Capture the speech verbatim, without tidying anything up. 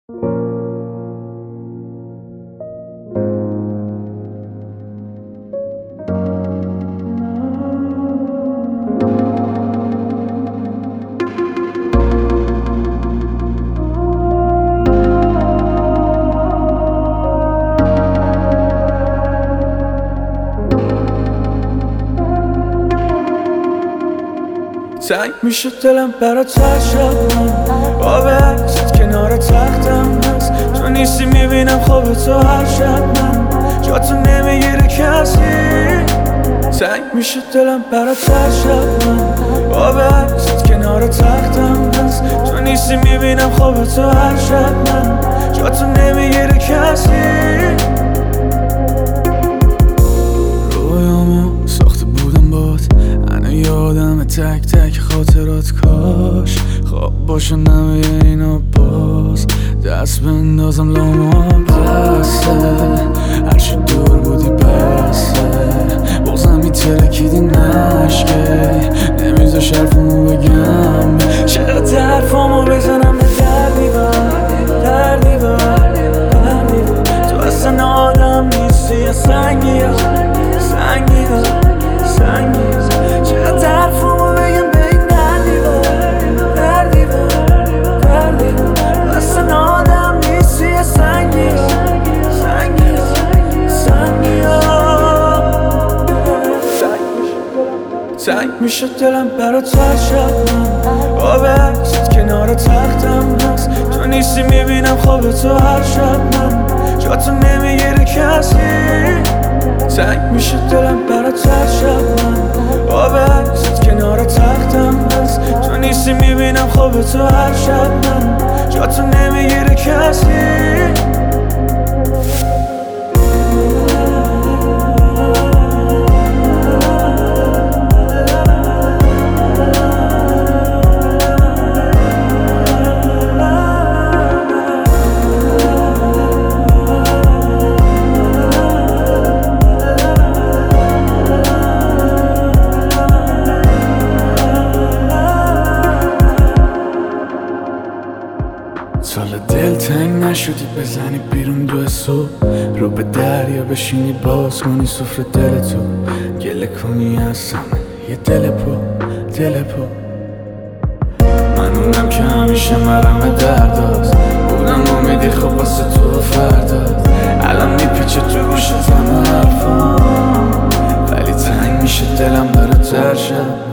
تنگ میشه دلم برات هر شب من با عکست کنار تختم هست. تو نیستی میبینم خواب تو هر شب من جا تو نمیگیره کسی. تنگ میشه دلم برات هر شب من با عکست کنار تختم هست. تو نیستی میبینم خواب تو هر شب من جا تو نمیگیره کسی. رویامو ساخته بودم باد انا یادم تک تک خاطرات. کاش خواب باشه نمیه اینا باز دست بندازم لامام دسته. هرچی دور بودی بسته بازم میترکیدی نشکه نمیذاش حرفمو بگم. چقدر حرفمو بزنم به در دیوار در دیوار در دیوار. تو اصلا آدم نیستی یا سنگی ها سنگی ها سنگی ها. چقدر حرفمو بگم به این در دیوار در دیوار در دیوار. تو اصلا آدم نیستی یا سنگی ها سنگی ها سنگی ها. تنگ میشه دلم برات هر شب من با عکست کنار تختم هست. تو نیستی میبینم خواب تو هر شب من جا تو نمیگیره کسی. تنگ میشه دلم برات هر شب من با عکست کنار تختم هست. تو نیستی میبینم خواب تو هر شب من جا تو نمیگیره کسی. سال دل تنگ نشدی بزنی بیرون دو صبح رو به دریا بشینی باز کنی سفره دل تو گله کنی از همه یه دل پا دل پا. من اونم که همیشه مرم درداز بودم امیدی خب واسه تو فردا. الان میپیچه تو گوشت همه حرفام ولی تنگ میشه دلم برات هر شب